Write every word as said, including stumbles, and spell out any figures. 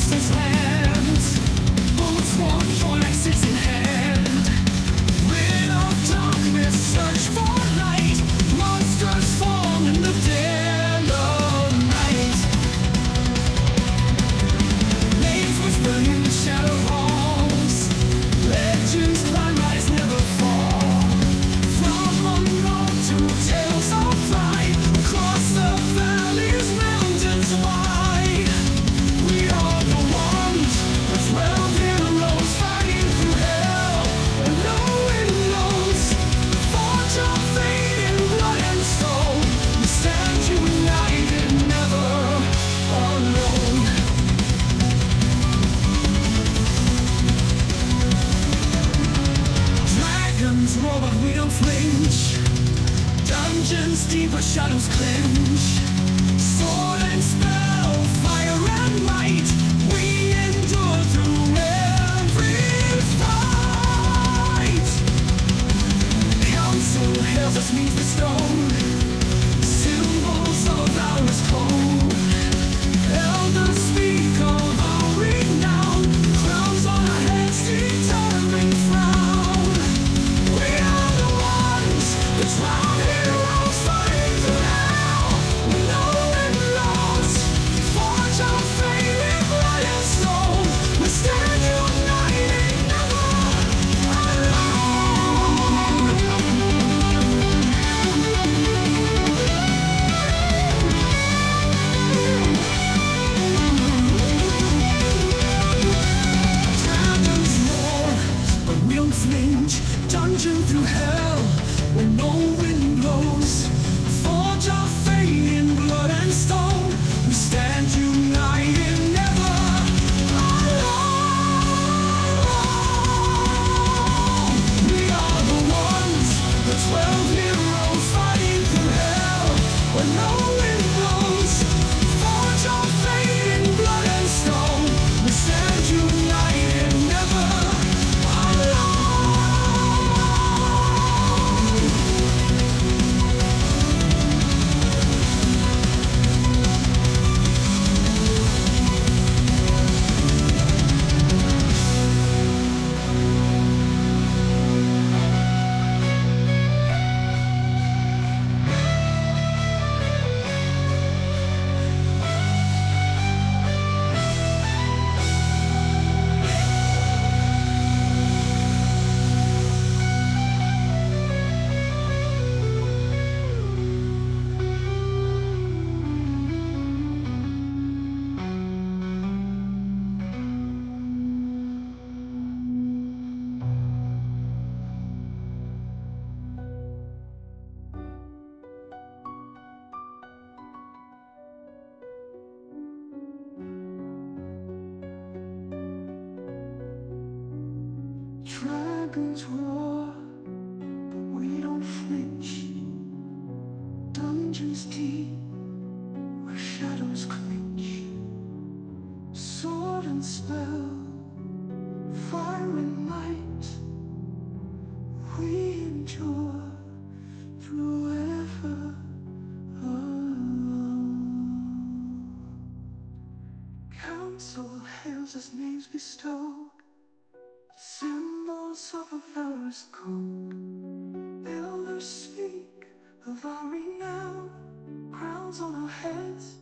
monster's land. Boots one for exits in hand. Rid of darkness, search for light. Monsters form in the dead of night. Names whisper in the shadow halls. Legends climb, rise, never fall. From unknown to tales of pride. Across the valleys, mountains wide. We are the ones, the twelve heroes fighting through hell. And no wind blows. Forge our fate in blood and soul. We stand united, never alone. Dragons roar, but we don't flinch. Dungeons deeper, shadows clinch. Sword and spell, fire and might. We endure through every fight. Council hails us means bestowed. Symbols of ours cold. Elders speak of our renown. Crowns on our heads, determined frown. We are the ones, the twelve heroes fighting through hell. We know and lost. Forge our fate in blood and soul. We stand united, never Dragons roar, but we don't flinch. Dungeon through hell, where no wind blows. Forge our fate in blood and stone. We stand united, never alone. We are the ones, the twelve heroes fighting through hell, where no wind blows. Forge our fate in blood and stone. We stand united, never alone. Dragons roar, but we don't flinch. Dungeons deep, where shadows clinch. Sword and spell, fire and light. We endure through ever alone. Council hails us names bestowed. Symbols of a valorous code. Elders speak of our renown. Crowns on our heads.